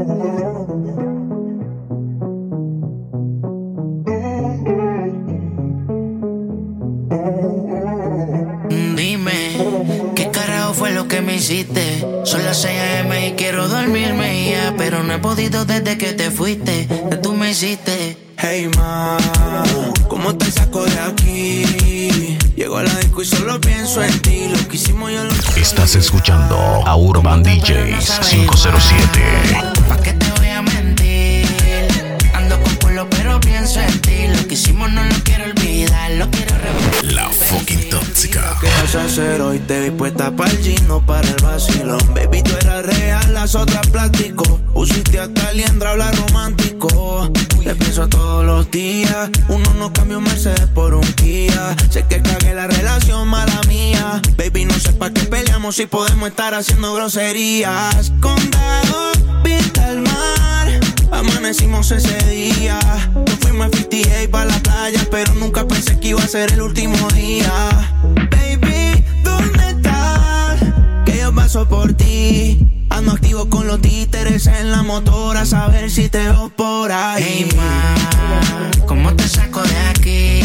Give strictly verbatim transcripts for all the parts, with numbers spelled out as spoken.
Son las seis a eme y quiero dormirme ya, pero no he podido desde que te fuiste, que tú me hiciste. Hey ma, ¿cómo te saco de aquí? Llego a la disco y solo pienso en ti. Lo que hicimos yo lo... Estás escuchando a Urban D Js cinco cero siete. ¿Pa' qué te voy a mentir? Ando con pueblo pero pienso en ti. Lo que hicimos no lo quiero olvidar, lo quiero revivir. La fucking tóxica. ¿Qué vas a hacer hoy? Te vi puesta para el gino, para el vacilón. Baby, tú eras real, las otras plástico. Pusiste hasta liendra, habla romántico. Te pienso todos los días. Uno no cambia un Mercedes por un Kia. Sé que cagué la relación, mala mía. Baby, no sé pa' qué peleamos si podemos estar haciendo groserías. Condado, vista al mar. Amanecimos ese día. Nos fuimos a cincuenta y ocho pa' la playa, pero nunca pensé que iba a ser el último día. Baby, ¿dónde estás? Que yo paso por ti. Ando activo con los títeres en la motora, a saber si te veo por ahí. Hey ma, ¿cómo te saco de aquí?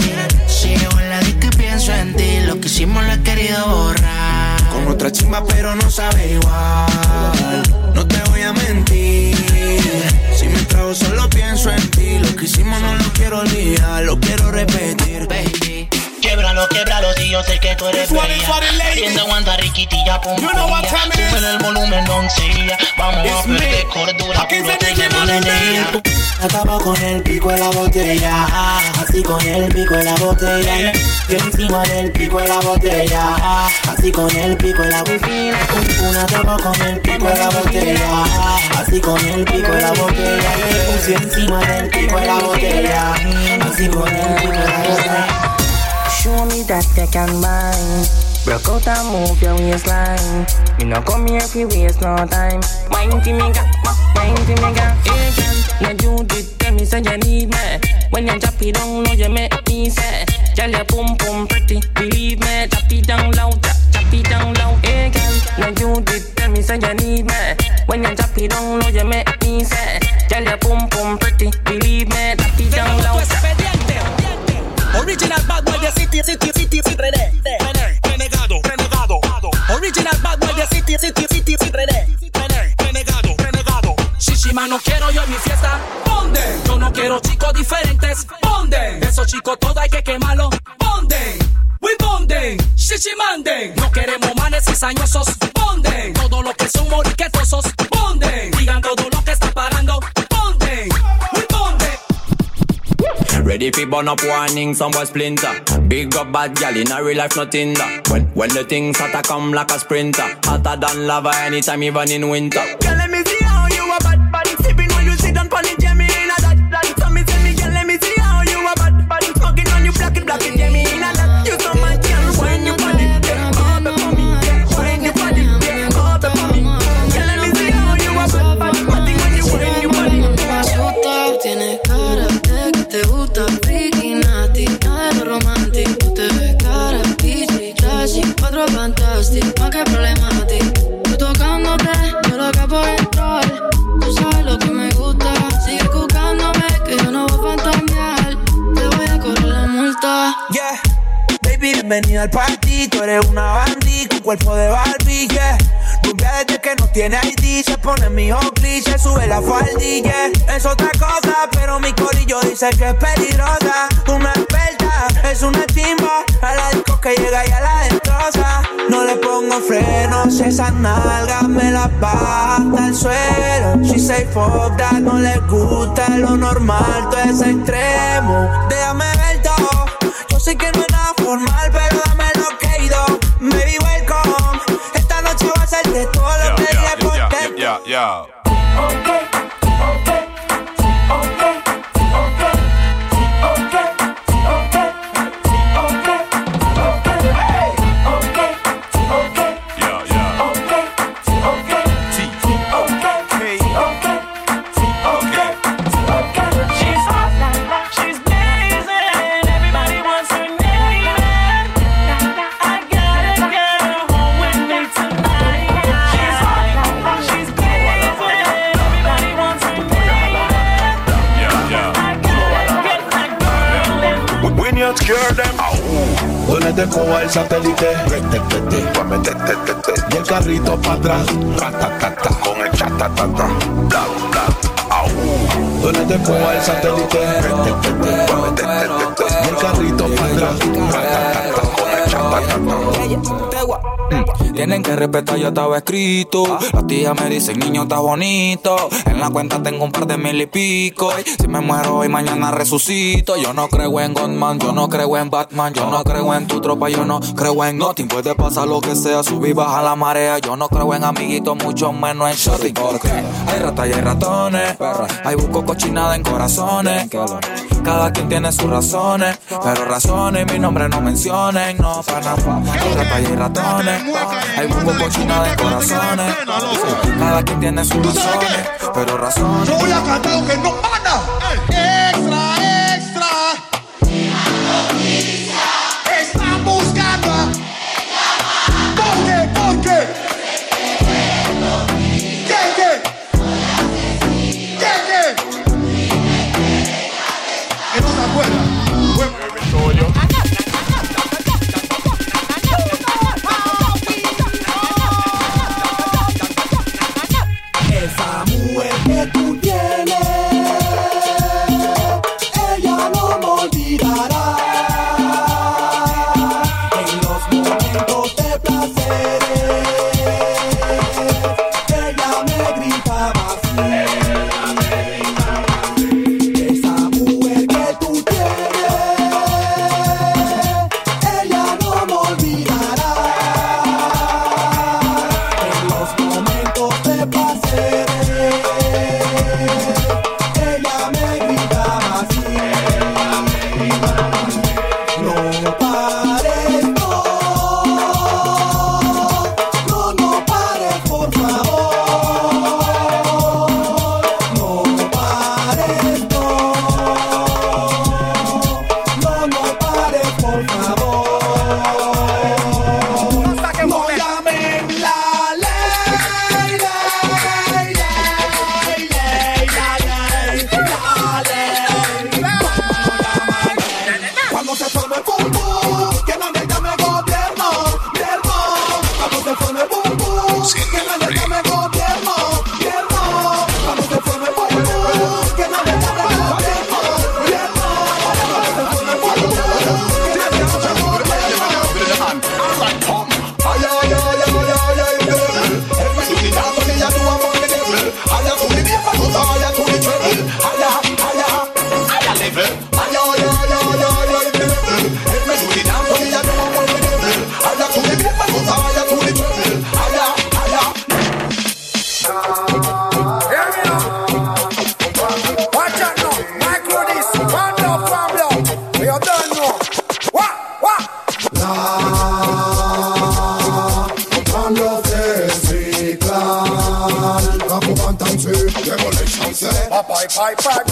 Sigo en la disco y pienso en ti. Lo que hicimos lo he querido borrar. Con otra chimba pero no sabe igual. No te voy a mentir. Si me trago solo pienso en ti. Lo que hicimos no lo quiero olvidar, lo quiero repetir. Baby, québralo, québralo, si yo sé que tú eres bella. Haciendo aguanta riquitilla, pum, pum, sube el volumen, doncella. Vamos a perder cordura, puro te llevo la energía. Acabo con el pico de la botella, así con el pico de la botella. Que encima del pico de la botella, así con el pico de la botella. Una acabo con el pico de la botella, así con el pico de la botella. Le puse encima del pico de la botella, así con el pico de la botella. Show me that they can bind. Broke out and move your waistline. Me no come here if you waste no time. Mind to me, ga, mind to me, ga. Hey girl, now you did tell me say you need me. When you drop it down, now you make me say, girl your pum pum pretty, believe me. Drop it down low, drop, drop it down low. Hey girl, now you did tell me say you need me. When you drop it down, now you make me say, girl your pum pum pretty, believe me. Drop it down low. Original bad boy de City, City, City, City, René, René, renegado, renegado. Original bad boy de City, City, City, City, René, René, renegado, renegado. Shishima no quiero yo en mi fiesta, ¿dónde? Yo no quiero chicos diferentes, ¿dónde? Esos chicos todo hay que quemarlo, ¿dónde? We bonden, shishimanden. No queremos manes cizañosos, bonden. Todo lo que son moriquetosos, bonden. Digan todo lo que está parando, bonden. We bonden. Ready fi burn up warning, some boy splinter. Big up bad gal in a real life, nothing that. When when the things hotter come like a sprinter, hotter than lava anytime, even in winter. Girl, let me see how you a bad bad. Sipping when you sit down pon it, yeah me in a that that. So me tell me, girl, let me see how you a bad bad. Smoking on you, black it, black it, yeah me in a that. You so much, girl, when you body, yeah, all the for me, yeah, when you body, yeah, all the for me. Girl, let me see how you a bad bad. Nothing when you when you body. Tienes cara de que te gusta freaky, nasty, nada de lo romántico. Tú te ves cara, easy, classy, cuatro fantastic, más que problemático. Tú tocándote, yo loca por entrar. Tú sabes lo que me gusta, sigue buscándome, que yo no voy a fantamear. Te voy a correr la multa. Yeah, baby, bienvenida al party. Tú eres una bandí con cuerpo de Barbie, yeah. Rubia desde que no tiene I D, se pone mi Oakley, se sube la faldilla. Es otra cosa, pero mi corillo dice que es peligrosa. Una experta, es una chimba, a la disco que llega y a la destroza. No le pongo frenos, esas nalgas me las baja hasta el suelo. She say fuck that, no le gusta lo normal, todo es extremo. Déjame ver todo, yo sé que no es nada formal, pero dame lo que he ido. Baby, welcome, esta noche va a ser de todo lo que dije por dentro. Yeah, yeah, yeah. scare them. Tú le te cojo el satélite y el carrito para atrás. Con el chatatata. Bla, bla. Tú le te cojo el satélite y el carrito para atrás. Con el chatatata. Tienen que respetar, ya estaba escrito. Las tías me dicen, niño, estás bonito. En la cuenta tengo un par de mil y pico. Si me muero hoy, mañana resucito. Yo no creo en Godman, yo no creo en Batman. Yo no creo en tu tropa, yo no creo en nothing. Puede pasar lo que sea, subir, baja la marea. Yo no creo en amiguitos, mucho menos en shorty. Porque hay ratas y hay ratones. Hay busco cochinada en corazones. Cada quien tiene sus razones, pero razones mi nombre no mencionen. No, para nada. Hay ratas y hay ratones. Hay busco cochinada en corazones. Cada quien tiene sus razones, pero razones. Yo voy a cantar lo que no pana. Extra, extra. Están buscando a... ¿Por qué? ¿Por qué? ¿Qué? ¿Qué? ¿Qué? ¿Qué? Que no se acuerdan. Esa mujer que tú tienes, ella no me olvidará. En los momentos de placer, ella me gritaba así. Esa mujer que tú tienes, ella no me olvidará. En los momentos de placer, ella me gritaba así. No pares, no, no, no pares, por favor. No pares, no, no, no pares, por favor. No llamen la ley, ley, ley, ley, la ley, la ley. Cuando se forme el bum bum, que nadie llame gobierno, gobierno. Cuando se forme el bum bum, que nadie llame gobierno, gobierno. Cuando se forme el bum bum, que nadie llame gobierno, gobierno. Cuando se forme el bum bum, que nadie llame gobierno. Ay, ay, ay, ay, ay, ay, devil. Every do the dance, only you do among the devil. Ay, ay, to the beat, but also ay, ay, to the treble. Ay, ay, ay, ay, ay, ay, level. Ay, ay, ay, ay, ay, ay, devil. Every do the dance, only you do among the devil. Ay, ay, to the beat, but also ay, ay, to the treble. Ay, ay, ay, ay. Hear me now. Watch out now. Micro this. One love, one love. We are done now. What? What? One love Desi Clan, Kapu Bantamsi, Demolition say. Bye, bye, bye, bye.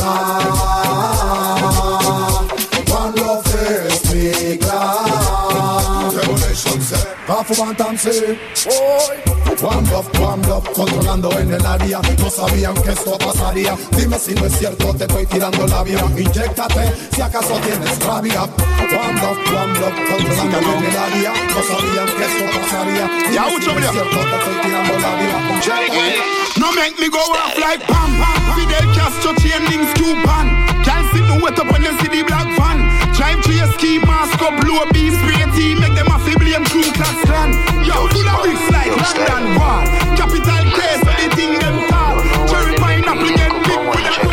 One love Desi Clan, Demolition say. Kapu Bantamsi, One love, one love, controlando en el área. No sabían que esto pasaría. Dime si no es cierto, te estoy tirando labia. Inyéctate si acaso tienes rabia. One love, one love, controlando en el área. No sabían que esto pasaría. Ya, Dime si no es cierto, te estoy tirando labia. No make me go off like pam pam. Fidel Castro chain links Cuban. Can't sit no wet up when them see the black van. Drive to your ski mask up, blow a beef spray team. Make them a fi blame crew class clan. Yo, do the bricks like London Wall. Capital case, so they think them tall. Cherry pineapple get big with them.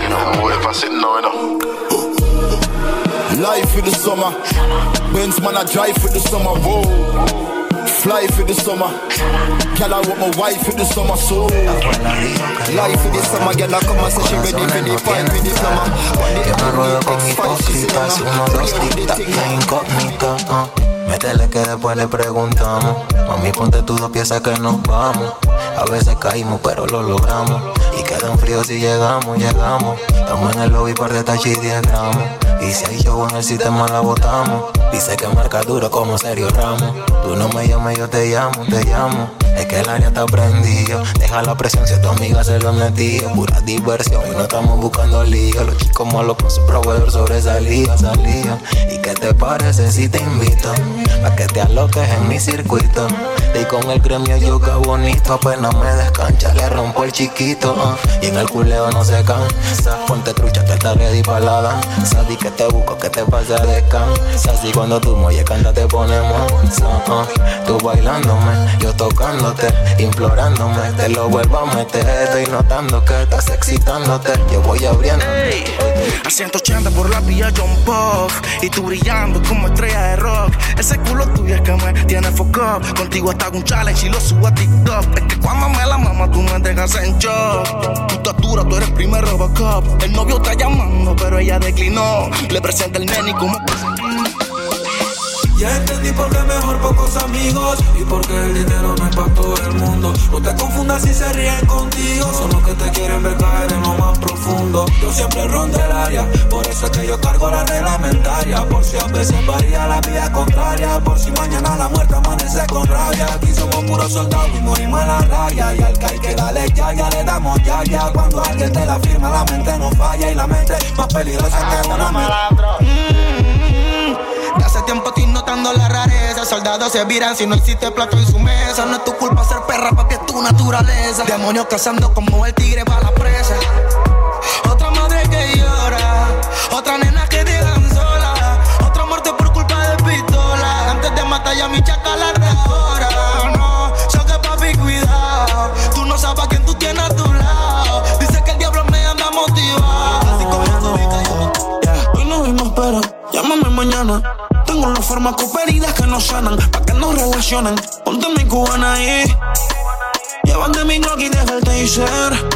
Life for the summer. Benz man I drive for the summer. Whoa. Fly for the summer. Girl I want my wife for the summer. So life for the summer. Girl I come and say she ready for the fight with the plumber. Yo me ruedo con hipócritas, uno, dos, tic-tac, la incógnita, uh. Métele que después le preguntamos. Mami, ponte tus dos piezas que nos vamos. A veces caímos, pero lo logramos. Y quedan fríos si llegamos, llegamos. Estamos en el lobby, par de tachi y diez gramos. Y si hay show en el sistema la botamos. Dice que marca duro como Sergio Ramos. Tú no me llames, yo te llamo, te llamo. Es que el área está prendido. Deja la presión si a tu amiga se lo metió. Pura diversión y no estamos buscando lío. Los chicos malos con su proveedor sobresalía, salía. ¿Y qué te parece si te invito? Pa' que te aloques en mi circuito. Y con el gremio yoga bonito. Apenas me descancha, le rompo el chiquito. uh. Y en el culeo no se cansa. Ponte trucha que está ready pa' la danza. Di que te busco, que te pase a descansa. Así cuando tú molle canta te ponemos uh. Tú bailándome, yo tocándote, implorándome. Te lo vuelvo a meter, estoy notando que estás excitándote. Yo voy abriendo. Hey, a ciento ochenta por la vía John Pop. Y tú brillando como estrella de rock. Ese culo tuyo es que me tiene foco. Contigo hasta un challenge y lo subo a TikTok. Es que cuando me la mama tú me dejas en shock. Tu estatura, tú eres primer Robocop. El novio está llamando pero ella declinó. Le presenta el nene como... Ya entendí por qué mejor pocos amigos y porque el dinero no es para todo el mundo. No te confundas si se ríen contigo, son los que te quieren ver caer en lo más profundo. Yo siempre rondo el área, por eso es que yo cargo la reglamentaria. Por si a veces varía la vía contraria, por si mañana la muerte amanece con rabia. Aquí somos puros soldados y morimos en la raya. Y al que hay que darle ya, ya le damos ya, ya. Cuando alguien te la firma la mente no falla. Y la mente más peligrosa que una malandro. De hace tiempo estoy notando la rareza. Soldados se viran si no existe plato en su mesa. No es tu culpa ser perra, papi, es tu naturaleza. Demonios cazando como el tigre para la presa. Otra madre que llora, otra nena que dejan sola, otra muerte por culpa de pistola. Antes de matar ya mi chacal de ahora. No, yo que papi, cuidado. Tú no sabes a quién tú tienes a tu lado. Dice que el diablo me anda motivado. Así como yo, yeah. Hoy nos vimos pero llámame mañana. Tengo las farmacoperidas que nos sanan, pa' que nos relacionen. Ponte mi cubana ahí. Llévate mi Glock y deja el taser.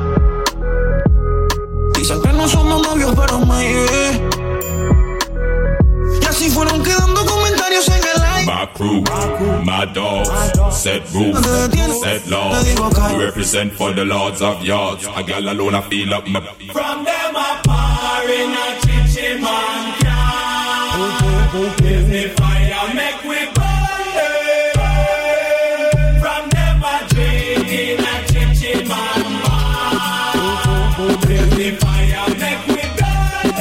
Dicen que no somos novios, pero maybe. Y así fueron quedando comentarios en el like. My crew, my dogs, set rules, set laws. We represent for the lords of yards. A girl alone I feel up my... From them a par in a chichi man can. If the fire make we burn. From them a drink in a chichi man bar. If the fire make we burn.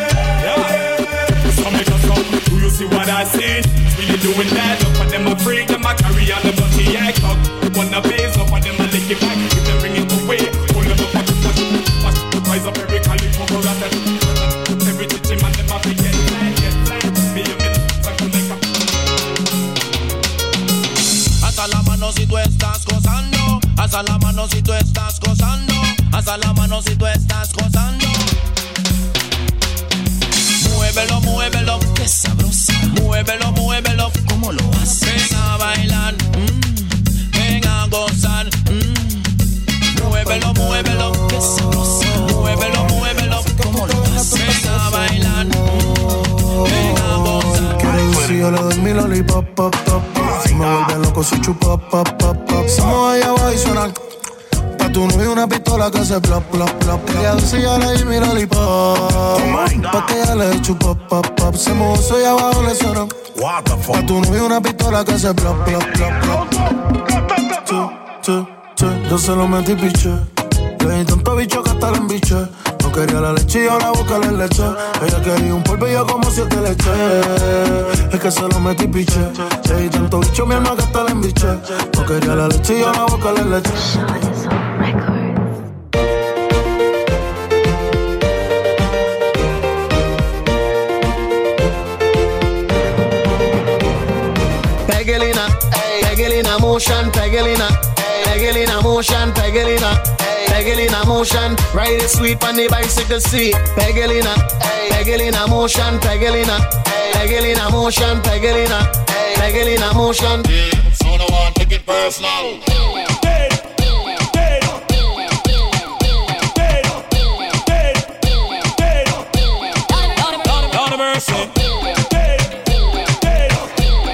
So make us come, do you see what I see? Really doing that, up and them a freak, them a carry on the body act up. Wanna base up and them a lick it back. If they bring it away, pull them up and push it. Watch the rise up every caliber for that. Every chichi man them a freak, get flat, get flat. Be a minute, like a makeup. Alza la mano si tú estás gozando. Alza la mano si tú estás gozando. Alza la mano si tú estás gozando. Muévelo, muévelo, qué sabrosa. Muévelo, muévelo, ¿cómo lo haces? Ven a bailar, mm. Ven a gozar, mm. Muévelo, muévelo, qué sabrosa. Muévelo, muévelo, ¿cómo lo haces? Ven a bailar, mm. Ven a gozar. Quiero si yo le doy mi lollipop, pop, pop, pop. Si me vuelven loco, si chupa, pop, pop, pop. Somos allá abajo y suenan. Pa' tu novio una pistola que hace plop, plop, plop. Ella dulce ya le di mi lollipop. Pa' que ella le chupa, pop, pop. Se mojó, soy abajo, le suenan. Pa' tu novio una pistola que hace plop, plop, plop, plop. Che, che, che, yo se lo metí piché. Le di tanto bicho que hasta la embiché. No quería la leche y ahora busca la leche. Ella quería un polvo y yo como siete leche. Es que se lo metí piché. Le di tanto bicho mi alma que hasta la embiché. No quería la leche y ahora busca la leche. Pegelina, Pegelina motion, Pegelina, Pegelina motion, Pegelina, Pegelina motion, ride it sweet on the bicycle seat. Pegelina, Pegelina motion, Pegelina, Pegelina motion, Pegelina, Pegelina motion. Yeah, so no one take it personal. Hey, hey, hey, hey, hey, Lord of mercy.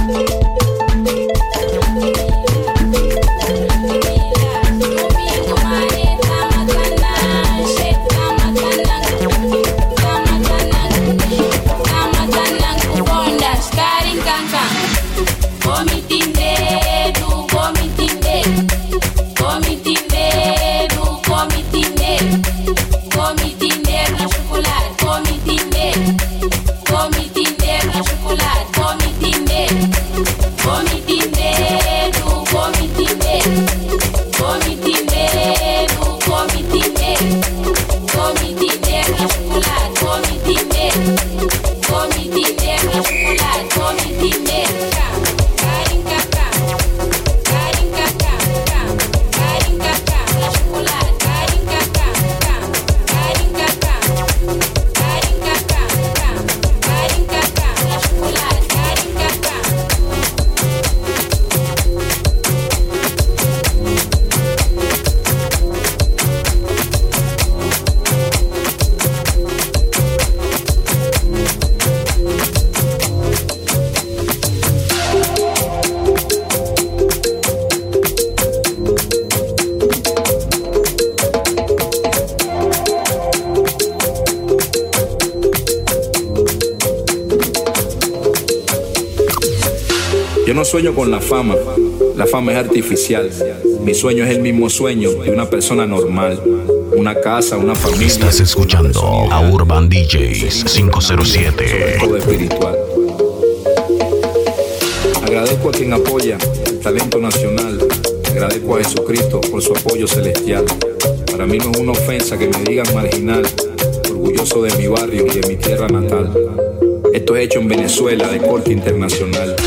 Yo no sueño con la fama, la fama es artificial. Mi sueño es el mismo sueño de una persona normal. Una casa, una familia. Estás escuchando a Urban D Js cinco cero siete. Todo espiritual. Agradezco a quien apoya el talento nacional. Agradezco a Jesucristo por su apoyo celestial. Para mí no es una ofensa que me digan marginal, orgulloso de mi barrio y de mi tierra natal. Esto es hecho en Venezuela de corte internacional.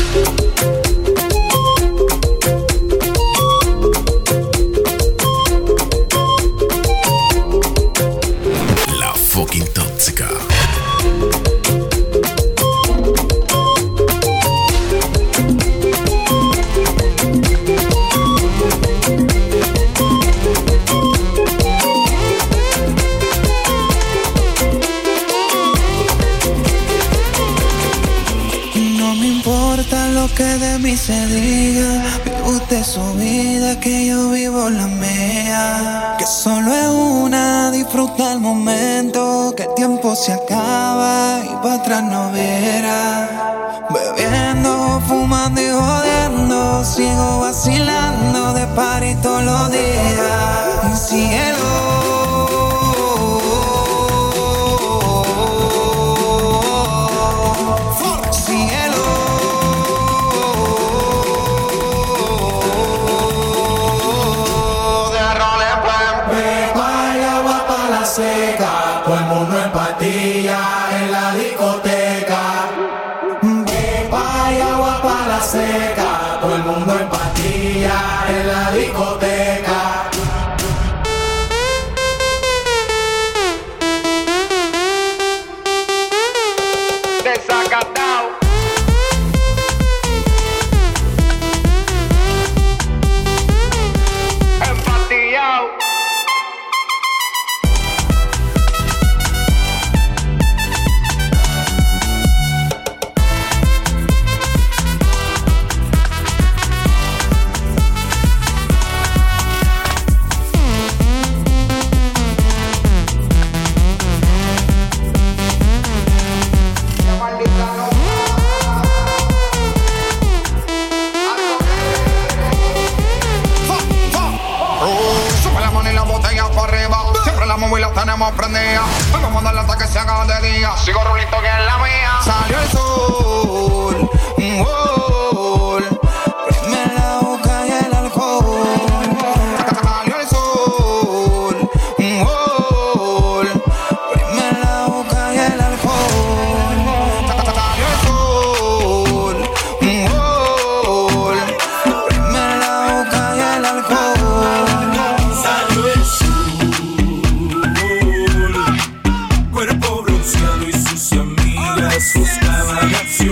La fucking tóxica. Que de mí se diga, vive usted su vida, que yo vivo la mía. Que solo es una, disfruta el momento, que el tiempo se acaba y para atrás no verá. Bebiendo, fumando y jodiendo, sigo vacilando de party todos los días. Cielo. Seca, todo el mundo en patilla en la discoteca. Pepa y agua para la seca, todo el mundo en patilla en la discoteca. Desacatado. Empatillado. Y la tenemos prendida. Hoy vamos a darle hasta que se haga de día. Sigo rulito que es la mía. Salió el sol, un gol. Prime la boca y el alcohol. Salió el sol, un gol. Prime la boca y el alcohol. Salió el sol, un gol. Prime la boca y el alcohol. Salió el sol. Cuerpo bronceado y sus amigas buscaban acción.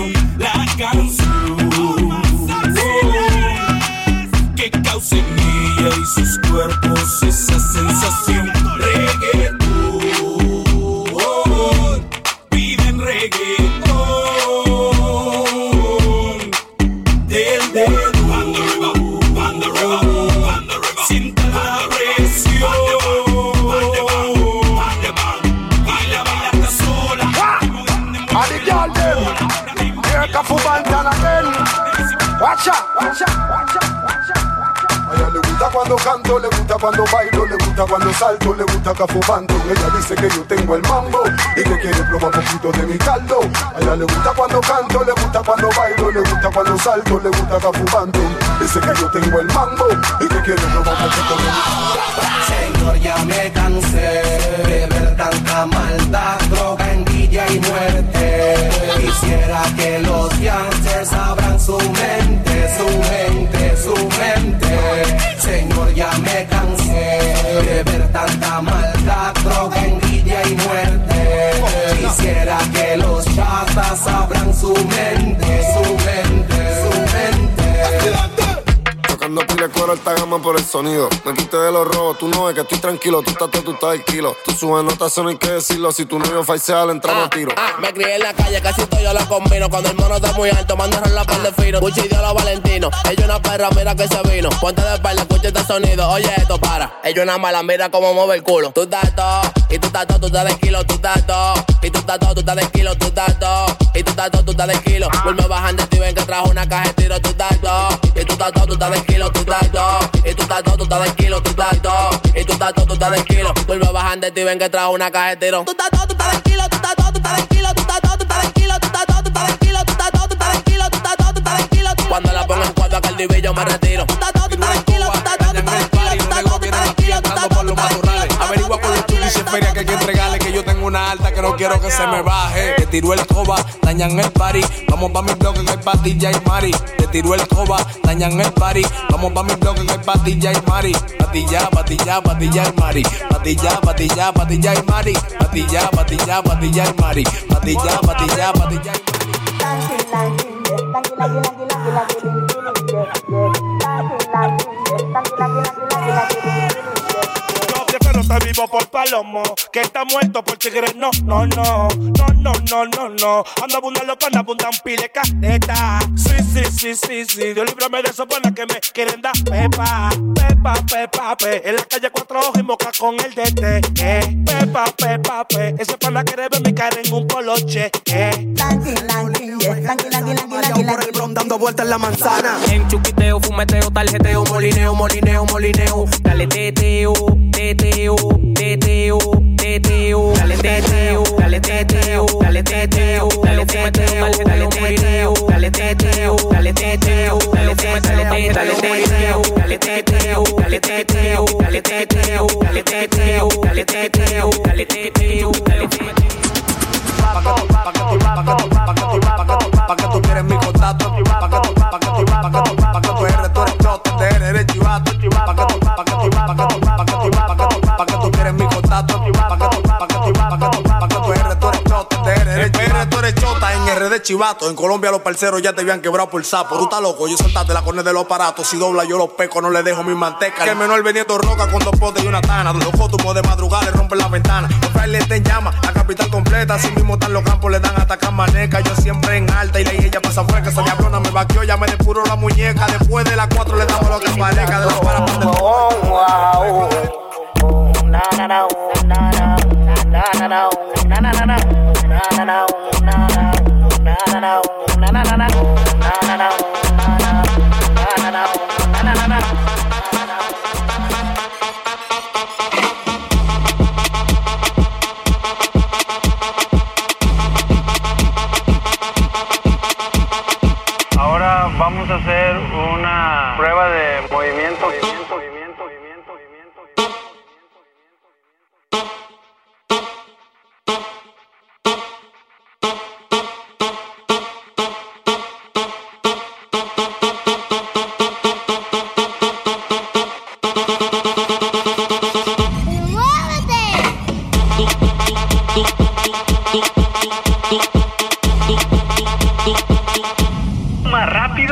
Guacha, guacha, guacha, guacha. A ella le gusta cuando canto, le gusta cuando bailo, le gusta cuando salto, le gusta cafubando. Ella dice que yo tengo el mambo y que quiere probar poquito de mi caldo. A ella le gusta cuando canto, le gusta cuando bailo, le gusta cuando salto, le gusta cafubando. Dice que yo tengo el mambo y que quiere probar poquito de mi caldo. Señor, ya me cansé de ver tanta maldad, droga, envidia y muerte. Quisiera que los youngsters abran su mente, su mente, su mente. Señor, ya me cansé de ver tanta maldad, droga, envidia y muerte. Quisiera que los chatas abran su mente, su mente, su mente. Tocando pile cuero alta gama por el sonido. Me quité de los rojos, tú no ves que estoy tranquilo. Tú estás, tú estás el kilo. Tú subes notas, eso no hay que decirlo. Si tu novio falsea, le entramos a tiro. Ah, me crié en la calle, casi todo yo lo combino. Cuando el mono está muy alto, mandaron la par de fino. Gucci dio los Valentino. Ella una perra, mira que se vino. Ponte de espalda, escucha este sonido. Oye, esto para. Ella una mala, mira cómo mueve el culo. Tú estás todo, y tú estás todo, tú estás de kilo. Tú estás todo, y tú estás todo, tú estás de kilo. Tú estás todo, y tú estás todo, tú estás de kilo. Vuelve bajando y ven que trajo una caja de tiro. Tú estás todo, y tú estás todo, tú estás de kilo. Tú estás todo, y tú estás todo, tú estás de kilo. Tú estás todo, y tú estás todo, tú estás de kilo. Vuelve bajando y ven que trajo una caja de tiro. Tú estás todo, tú estás de kilo. Tú estás todo, tú estás de kilo. Tú estás todo, tú estás de kilo. Tú estás todo, tú estás de kilo. Tú estás todo, tú estás de kilo. Tú estás todo, tú estás de kilo. Cuando la pongo en cuatro a Cardi B yo me retiro. Tú estás todo, tú estás de kilo. Tú estás todo, tú estás de kilo. Tú estás todo, tú estás de kilo. Tú estás todo, tú estás de kilo. Averigua con los chulis y feria que hay que entregarle, que yo tengo una alta que no quiero que se me baje. Te tiró el coba, dañan el party. Vamos pa' mi bloque que hay patilla y mari. Te tiró el coba, dañan el party. Vamos pa' mi bloque que hay patilla y mari. Patilla, patilla, patilla y mari. Patilla, patilla, patilla y mari. Patilla, patilla, patilla y mari. Patilla, patilla, patilla y Yo prefiero estar vivo por palomo que está muerto por tigre. No, no, no, no, no, no, no, no. Ando abundando con abundan pile careta. Sí, sí, sí, sí, sí. Dios líbrame de esos buenas que me quieren dar pepa. Pepa, pepa, pe. En la calle cuatro ojos y moca con el D T. Eh. Pepa, pepa, pe. Ese pana quiere ver mi cara en un poloche. Eh. Por el bron dando vueltas en la manzana. En chuquiteo, fumeteo, tarjeteo, molineo, molineo, molineo. Dale teteo, teteo, teteo, teteo. Dale teteo, dale teteo, dale teteo, dale teteo, dale teteo, dale teteo, dale teteo, dale teteo, dale teteo, dale teteo, dale teteo, dale teteo, dale teteo, dale teteo, dale teteo, dale teteo. Pa' que tú, pa' que tú, pa' que tú, pa' que tú, pa' que tú, pa' que tú quieres mi contacto. Pa' que tú, pa' que tú, pa' que tú, pa' que tú eres, tú eres choto, te eres, eres chivato. Pa' que tú, pa' que tú, pa' que tú, pa' que tú, pa' que tú, pa' que tú quieres mi contacto. Pa' que tú, pa' que tú, pa' que tú, pa' que tú eres, tú eres choto, te eres, eres chivato. Tú eres chota en R D chivato. En Colombia los parceros ya te habían quebrado por sapo. Tú estás loco, yo saltaste la cornea de los aparatos. Si dobla yo los peco, no le dejo mi manteca. Que el menor veniendo roca con dos potes y una tana. Los cótumos de madrugada le rompen la ventana. Los frailes te llaman, la capital completa. Así mismo están los campos, le dan hasta camaneca. Yo siempre en alta y la ella pasa fresca. Esa diablona me vaqueó, ya me depuró la muñeca. Después de las cuatro le damos lo que parezca. De las para para del Ahora vamos a hacer una prueba de movimiento. movimiento, movimiento, movimiento, movimiento. Más rápido.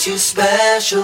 makes you special.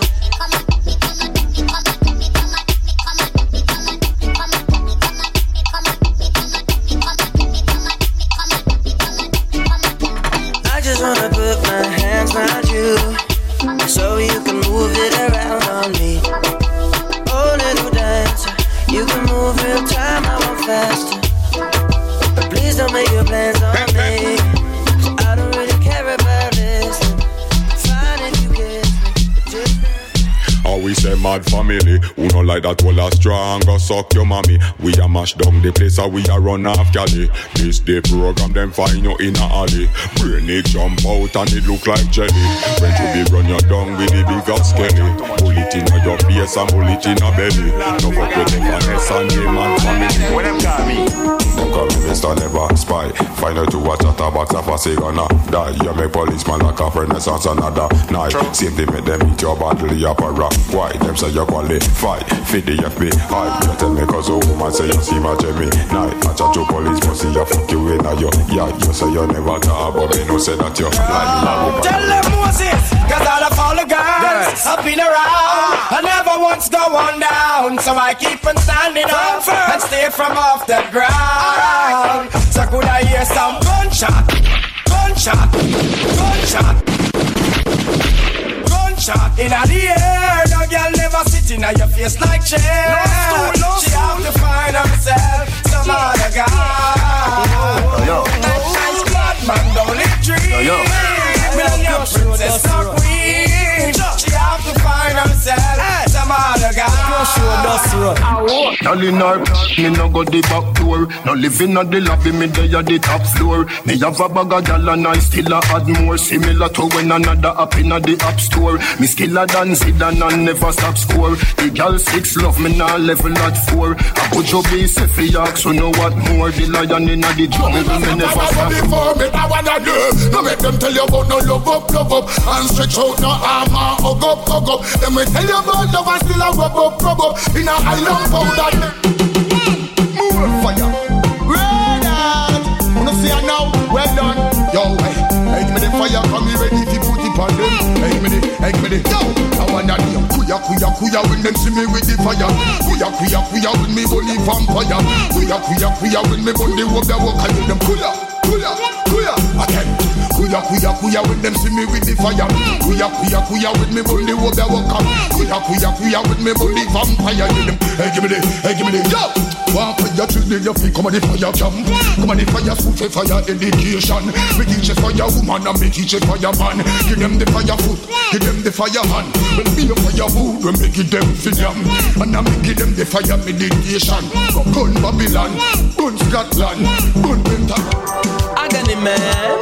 I just wanna put my hands around you, so you can move it around on me. Oh, little dancer, you can move real time, I want faster. But please don't make your plans on me. I don't really care about this. Fine if you get me, but just how we say mad family, who no like that all a strong, go suck your mommy. We a mash down the place and we a run off Cali. This day program them find you in a alley. Brain it jump out and it look like jelly. When you be run you down with the bigger skelly. Bullet in your face and bullet in a belly. No fuck with the Vanessa and the man family. When them call me, them call me Mister Never Spy. Find out to watch a tabac of a cigar die. You make policeman like a renaissance another night. Same thing make them eat your badly up a rock. Why? Them say you qualify for the F B I. You tell me cause a woman say you see my Jimmy night. I chat to police but see you fuck you in a yo. Yeah, you say you never talk but me no say that you like. Tell them Moses, cause all of all the girls I've been around, I never once go on down. So I keep on standing up and stay from off the ground. So could I hear some gunshot, gunshot, gunshot, gunshot in the air. No girl never sit in your face like chair. No, no, she have to find herself some other guy. Yo, yo. Nice blood man don't live dream. Yo, yo. Million princess or queen. She have to find herself some other guy. Girl in her, me no go the back door. No living on the lobby, me dey at the top floor. Me have a bag of gal and I still a add more. Similar to when another app in the app store. Me skiller than Zidane and never stop score. The gal six love me now level at four. I put your base if you ask, so know what more. The lion in the jungle, me never stop. Before me, I wanna do. No make them tell you about no love up, love up, and stretch out no arm and hug up, hug up. Them me tell you about love and still a rub up, rub up in a island powder. Move fire, red out. Wanna see her now? Well done. Yo, hey, hey, give me the fire, come me ready if you put it on them. Hey, give me the, hey, give me the. Yo, I wanna do. Kuya, kuya, kuya when them see me with the fire. Kuya, kuya, kuya when me bully vampire. Kuya, kuya, kuya when me bully walk the walk and them kuya, kuya, kuya. Again. Kuya, kuya, kuya when them see me with the fire. Kuya, kuya, kuya when me bully walk the walk up. Kuya, kuya, kuya when me bully vampire. Hey, give me the, hey, give me the. Yo, walk with your children, your feet. Come on the fire jump. Come on the fire food for fire education. We teach a fire woman and we teach a fire man. Give them the fire food, give them the fire hand. When me a fire food, we make it them for them. And I make it them the fire meditation. Go gun Babylon, gun Scotland, gun Penta. I got it, man.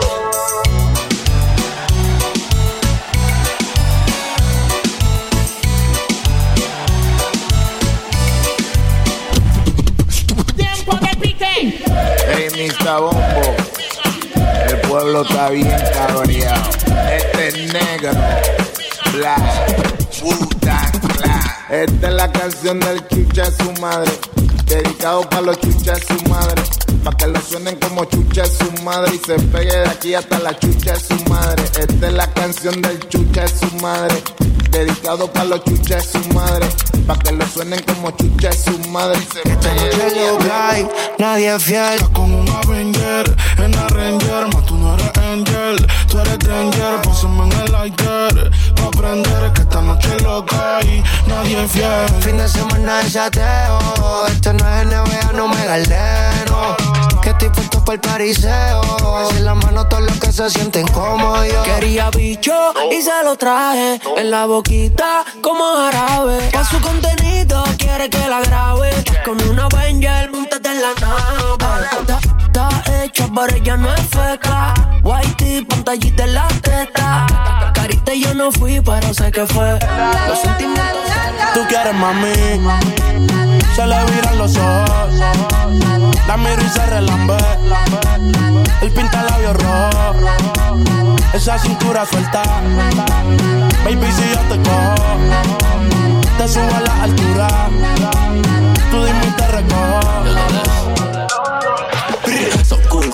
Hey, mister Bombo, el pueblo está bien cabreado. Este es negro, black, puta, black. Esta es la canción del chucha de su madre, dedicado para los chuchas de su madre, pa' que lo suenen como chucha de su madre y se pegue de aquí hasta la chucha de su madre. Esta es la canción del chucha de su madre, dedicado para los chuchas de su madre, pa' que lo suenen como chuchas de su madre y se pegue de aquí. Nadie es fiel. Con un Avenger, en la Ranger, mas tú no eres Angel, tú eres Danger. Pásame en el lighter, pa' aprender que esta noche es loca y nadie es fiel. Fin de semana de chateo, esto no es N B A, no me galdeno. Que estoy puesto para el pariseo, en la mano todos los que se sienten como yo. Quería bicho y se lo traje, en la boquita como jarabe. Pa' su contenido quiere que la grabe, con una Avenger, montate en la nave. Está hecha pero ella no es feca, whitey, pantallita en la teta. Carita yo no fui pero sé que fue. Los sentimientos. Tú quieres mami, se le viran los ojos, la miro y se relambe, el pinta labios rojo, esa cintura suelta. Baby, si yo te cojo, te subo a la altura, tú dime y te recojo. So cool, cool, I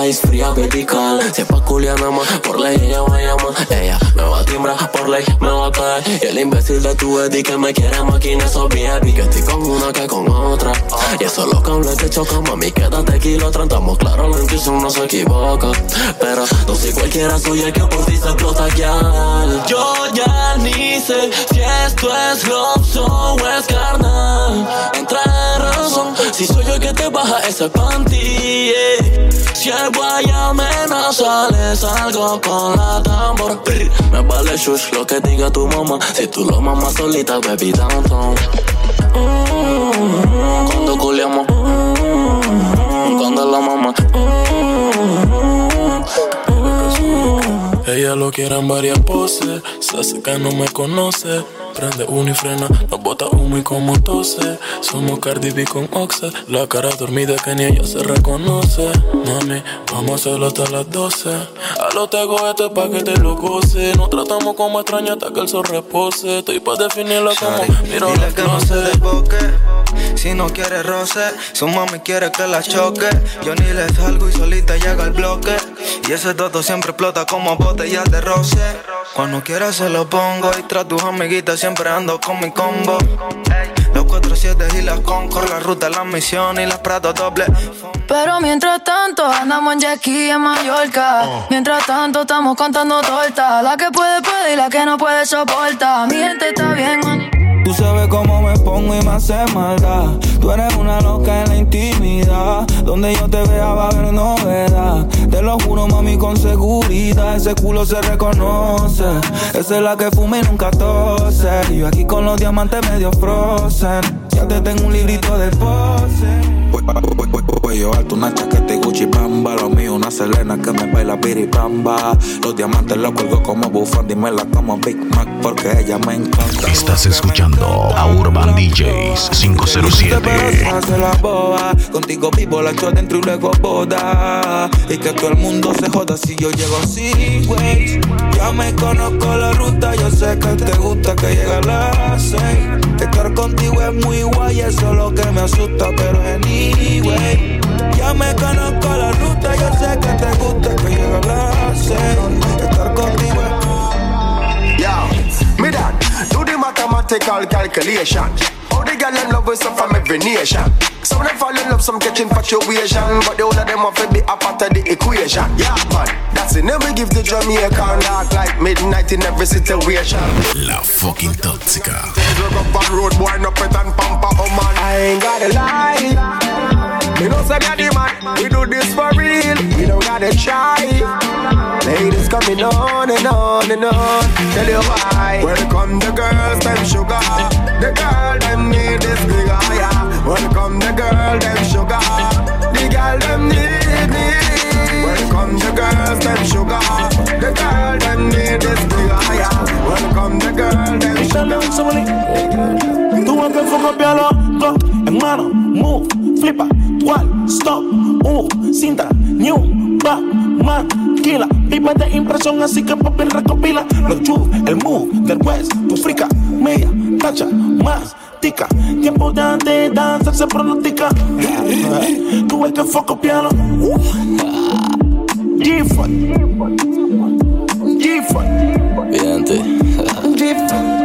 ice fría, baby call. Si es pa' culiar nada más, por ley ella va a llamar. Ella me va a timbrar, por ley me va a caer. Y el imbécil de tu Eddie que me quiere máquina, esos V I P. Que estoy con una que con otra. Y eso los cables te chocan, mami, quédate kilo. Tratamos claro, la intuición no se equivoca. Pero no soy cualquiera, soy el que por ti se explota, girl. Yo ya ni sé si esto es love o es carnal. Entra en razón, si soy yo el que te baja ese panty, yeah. Si el guay amenaza, le salgo con la tambor. Me vale shush lo que diga tu mamá. Si tú lo mamas solita, baby, downtown. Mm-hmm. Cuando culiamos, mm-hmm. Cuando la mamá, mm-hmm. Ella lo quiere en varias poses. Se hace que no me conoce. Prende uno y frena, nos bota humo y como tose. Somos Cardi B con Oxa. La cara dormida que ni ella se reconoce. Mami, vamos a hacerlo hasta las doce. A lo te hago este pa' que te lo goce. Nos tratamos como extraña hasta que el sol repose. Estoy pa' definirlo como mira. Dile que no se desboque, si no quiere roce. Su mami quiere que la choque. Yo ni le salgo y solita llega al bloque. Y ese toto siempre explota como botellas de roce. Cuando quiera se lo pongo. Y tras tus amiguitas siempre ando con mi combo. Los cuatro siete y las Concord, la ruta, la misión y las Prato doble. Pero mientras tanto andamos en Jackie en Mallorca. oh. Mientras tanto estamos contando tortas. La que puede puede y la que no puede soporta. Mi gente está bien, man. Tú sabes cómo me pongo y me hace maldad. Tú eres una loca en la intimidad. Donde yo te vea va a haber novedad. Te lo juro, mami, con seguridad. Ese culo se reconoce. Esa es la que fuma y nunca tose. Y yo aquí con los diamantes medio frozen. Ya te tengo un librito de pose. Voy yo alto una chaqueta y Gucci Bamba. Lo mío una Selena que me baila piripamba. Los diamantes los cuelgo como bufanda y me la como Big Mac porque ella me encanta. Estás escuchando a Urban D Js cinco cero siete. La boba. Contigo vivo la echo dentro y luego boda. Y que todo el mundo se joda si yo llego así, güey. Ya me conozco la ruta, yo sé que te gusta que llegue a las seis. Estar contigo es muy guay, eso es lo que me asusta, pero anyway. Ya me conozco la ruta, yo sé que te gusta que llegue a las seis. Estar contigo es... Yo, me dad, do the mathematical calculation. All the girl in love with some from every nation. Some of them fall in love, some catch infatuation. But the whole of them have to be a part of the equation. Yeah, man, that's it. Never give the Jamaican dark like midnight in every situation. La fucking tóxica. Look up on road, boy, no pet and pamper, oh man. I ain't gotta lie. Me know say me the man. We do this for real. We don't gotta try. Ladies coming on and on and on. Tell you why. Welcome the girls, them sugar. The girl, them need this big higher. Welcome the girl, them sugar. The girl, them need me. Welcome the girls, them sugar. The girl, them need this big higher. Welcome the girl, them sugar. Tú ves que foco piano, go, en mano, move, flipa, cual, stop, uh, cinta, new, back, man, kila, vive de impresión, así que papi recopila, los juve, el move, del west, tu frica, media, tacha, más, tica, tiempo de antes, danza se pronostica, tú ves que foco piano, G-Fun, G-Fun, Vidente, G-Fun.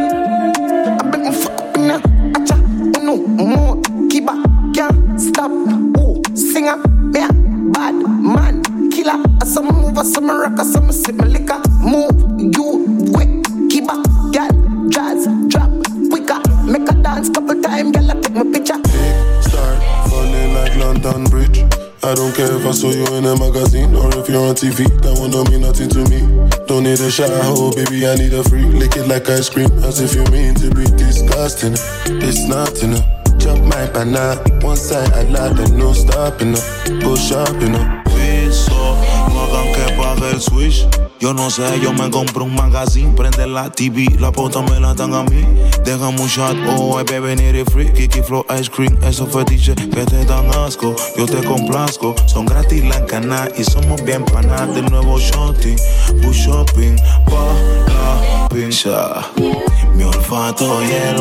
More, keep up, can't stop. Oh, singer, yeah, bad man, killer. Some move, some rock, some sip my liquor. Move, you quick, keep up, girl, jazz, drop, quicker. Make a dance couple times, girl, I take my picture. Start falling like London Bridge. I don't care if I saw you in a magazine or if you're on T V. That one don't mean nothing to me. Don't need a shower, oh baby, I need a freak. Lick it like ice cream, as if you mean to be disgusting. It's not enough. Chop my banana, one side I like and no stopping up. Push up, you know. Piso, no hagan que pague el switch. Yo no sé, yo me compro un magazine. Prende la T V, la pauta me la dan a mí. Déjame un shot, oh, el bebé ni de free. Kiki Flow Ice Cream, esos fetiches que te dan asco. Yo te complazco, son gratis la cana y somos bien panas. De nuevo shorty, push shopping, pa la pincha. Mi olfato y el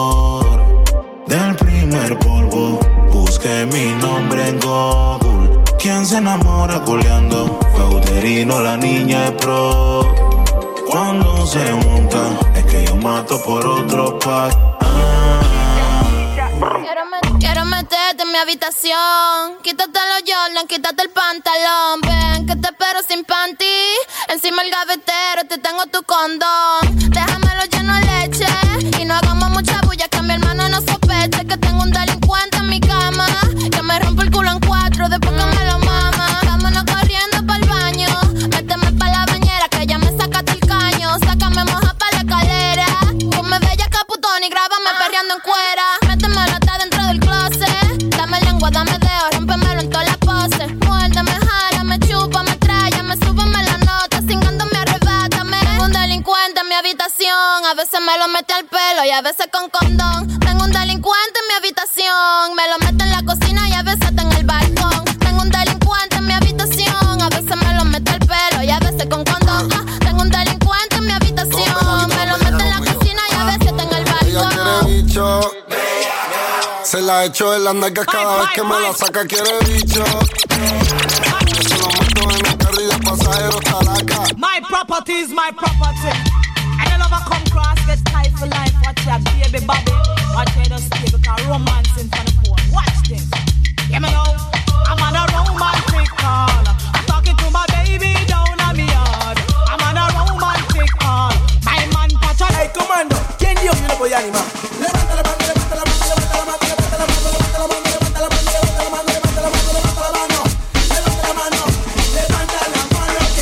olor del primer polvo. Busqué mi nombre en Google. ¿Quién se enamora culeando? Cauterino, la niña es pro. Cuando se monta, es que yo mato por otro pack. Ah. Quiero, met- quiero meterte en mi habitación. Quítate los Jordan, quítate el pantalón. Ven, que te espero sin panty. Encima el gavetero, te tengo tu condón. Déjamelo lleno de leche. Y no hagamos mucha bulla, que mi hermano no sospeche que tengo un delincuente en mi cama. Que me rompe el culo en cuatro después que me lo mama. Vámonos corriendo pa'l baño. Méteme pa' la bañera, que ya me sacaste el caño. Sácame moja pa' la escalera. Ponme bella caputón y grábame perreando en cuera. Métemelo hasta dentro del closet. Dame lengua, dame dedo, rómpemelo en todas las poses. Muérdeme, jálame, chúpame, tráyame, súbeme la nota, cingándome, arrebátame. Tengo un delincuente en mi habitación. A veces me lo mete al pelo y a veces con condón. Tengo un delincuente en mi habitación. Me lo mete en la cocina y a veces está en el balcón. Tengo un delincuente en mi habitación. A veces me lo mete al pelo y a veces con condón. Ah, tengo un delincuente en mi habitación. Me lo mete en la cocina y a veces está en el balcón. Ella quiere bicho. Se la echo en las nalgas cada vez que me la saca, quiere bicho. Se lo meto en el carro y de pasajero talaca. My property is my property. And you'll never come cross, get tight for life. Watch that baby Bobby. Watch where the stay because romance in front of phone. Watch this. Give me now. I'm on a romantic call. I'm talking to my baby down on me yard. I'm on a romantic call. My man Pacha. Hey, commando. ¿Quién dio yo le voy a animar? Levanta la mano, levanta la mano, levanta la mano, levanta la mano, levanta la mano, levanta la mano, levanta la mano, levanta la mano, levanta la mano, levanta la mano, levanta la mano que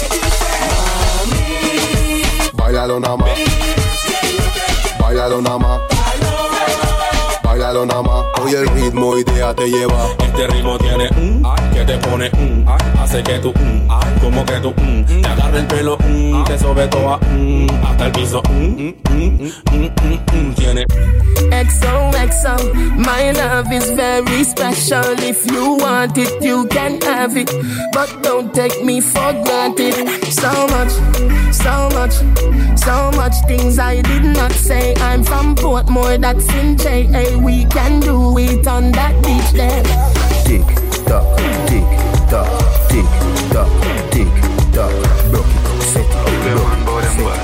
dice. Báilalo nada más. Báilalo nada más. Báilalo nada más. Oye el ritmo y déjate llevar. Este ritmo tiene un mm, que te pone un mm, hace que tú mm, como que tú mm, te agarra el pelo mm, te sobe toda mm, hasta el piso mm, mm, mm, mm, mm, mm, tiene X O X O, my love is very special. If you want it, you can have it, but don't take me for granted. So much, so much, so much things I did not say. I'm from Portmore, that's in J A. We can do it on that beach there. Tick tock, tick tock, tick tock, tick tock. Broke it, set it, broke it, set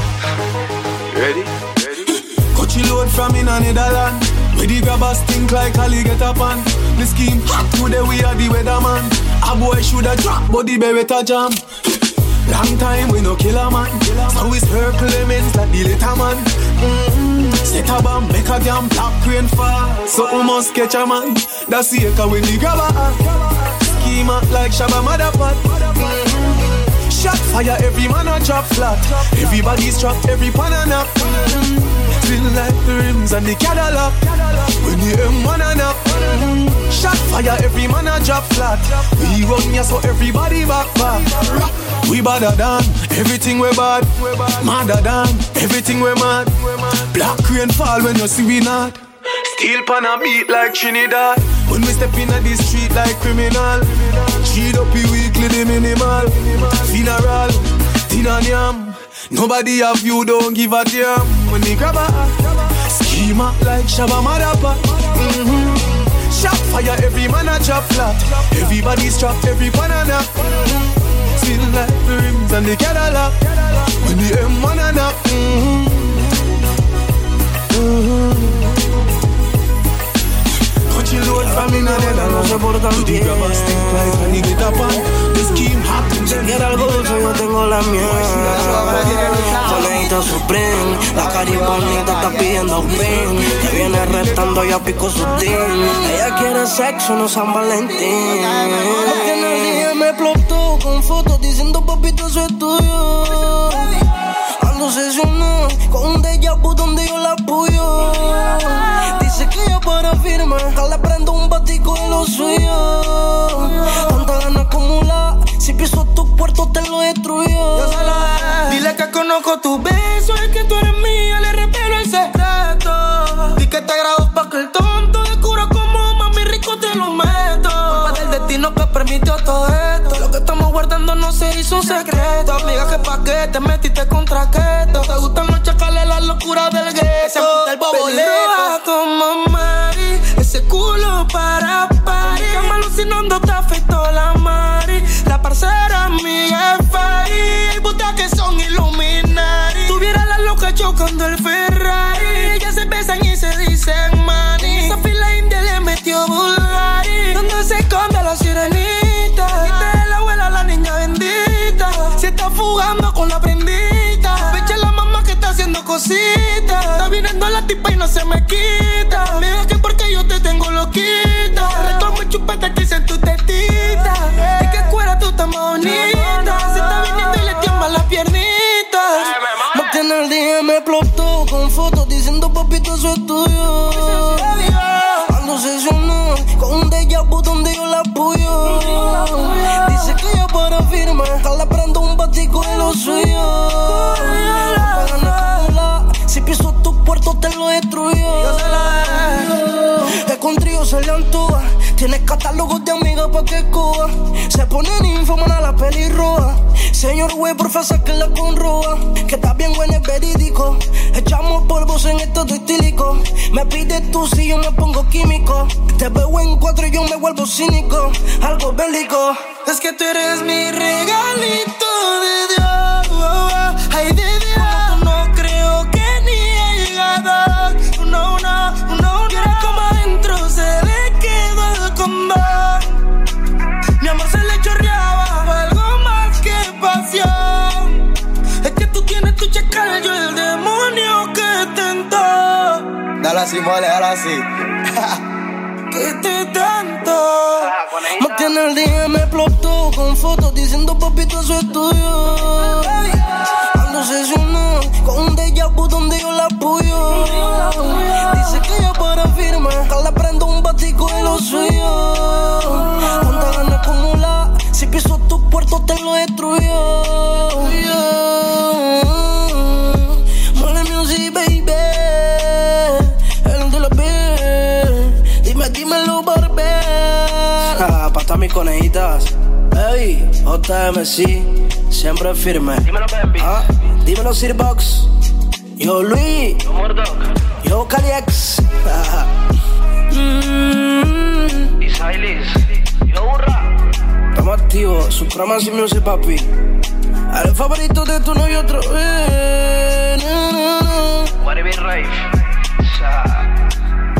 it. Ready? Coachy load from in a Netherland. Where the grabbers stink like Ali get up on. The scheme hot today we are the weatherman. A boy shoulda drop but the beretta jam. Long time we no kill a man. So we circle lemons like the little man. Mm-hmm. Set a bomb, make a damn black rain fall. So we must catch a man. That's the echo when the grabber schema like Shabba Motherpot. Mm-hmm. Shot fire, every man a drop flat. Everybody's trapped, every pan a nap. Mm-hmm. Spin like the rims and the Cadillac. When the M one a nap. Mm-hmm. Shot fire, every man a drop flat. We run ya so everybody back back. We badder than everything we bad. Madder than everything we mad. Black rain fall when you see we not. Steel pan a beat like Trinidad. When we step in the street like criminal. Cheat up the weekly the minimal. Funeral, dinner yam. Nobody have you, don't give a damn. When they grab a schema like Shabba Motherpot. Mm-hmm. Shot fire, every man a drop flat. Everybody's trapped, every banana. Mm-hmm. Still like the rims and the Cadillac. When the M one a nap. Mm-hmm. Mm-hmm. Coachy load from in a Netherlands. No se portan bien. Si quiere algo dulce, yo tengo la miel. Coleita Supreme, la cari bonita está pidiendo pin. Que viene restando, ya pico su team. Ella quiere sexo, no San Valentín. Porque en el día me explotó con fotos diciendo papito eso es tuyo. Ando obsesionado con un déjà vu donde yo la apoyo. Dice que ella para firmar, le prendo un batico de lo suyo. Tanta gana acumula, si piso tu puerto te lo destruyo. Dile que conozco tu beso, es que tú eres mía, le revelo el secreto. Di que te agrado pa' que el tonto descubra como mami rico te lo meto. Culpa del destino que permitió todo esto. Lo que estamos guardando no se hizo un secreto. Amiga, que pa' qué te metiste contra keto. Te gustan los chacales, la locura del gueto. Ese puto el boboleto como Mari, ese culo para pari. Que malo cocinando te afeitó la mari. La parcera mi jefa y puta que son Illuminati. Tuviera la loca chocando el Ferrari. Ellas se besan y se dicen mani. Esa fila india le metió Bulgari. Donde se esconde la sirenita. Esta es la abuela, la niña bendita. Se está fugando con la prendita. Pecha la mamá que está haciendo cositas. Está viniendo la tipa y no se me quita. Me digas que porque yo te tengo loquita. Retomo el chupete que hice en tu tetita. Y que cuera tú tan bonita. Se está viniendo y le tiembla las piernitas. Me tiene el día, me explotó con fotos diciendo papito eso es tuyo. Ando obsesionado con un déjà vu donde yo la apoyo. Dice que ella para firmar, está labrando un batico de lo suyo. Si piso tu puerto te lo destruyo. Es con trío se le antoja. Tienes catálogos de amigas pa' que coja. Se ponen infoman a la pelirroja. Señor güey, porfa, saque la conroa. Que está bien bueno, es verídico. Echamos polvos en esto de etílico. Me pides tú si yo me pongo químico. Te veo en cuatro y yo me vuelvo cínico. Algo bélico. Es que tú eres mi regalito de Dios. Ay, de Dios. Tú no creo que ni he llegado. No, no, no, no. Mira como adentro se le quedó el condón. Mi amor se le chorreaba. Fue algo más que pasión. Es que tú tienes tu chacal, yo el demonio que tentó. Dale así, mole, dale así. Que te tanto. Me tiene el día, me explotó con fotos diciendo papito eso es tuyo. Ando obsesionado con un déjà vu donde yo la apoyo. Dice que ella para firmar, que le prendo un batico de lo suyo. Cuánta ganas acumula, si piso tu puerto te lo destruyo. Mole music, baby. El de la B. Dime, dímelo, barber. Ah, pa' todas mis conejitas. Ey, J M C, siempre firme. Dímelo, baby. Ah, dímelo, Sirbox. Yo, Luis. Yo, Murdoch. Yo, Caliex. mm. Y Silis. Yo, Burra. Estamos activos. Supremacy Music, papi. El favorito de tu novio otro. Eh, no, no, no. What if it rave?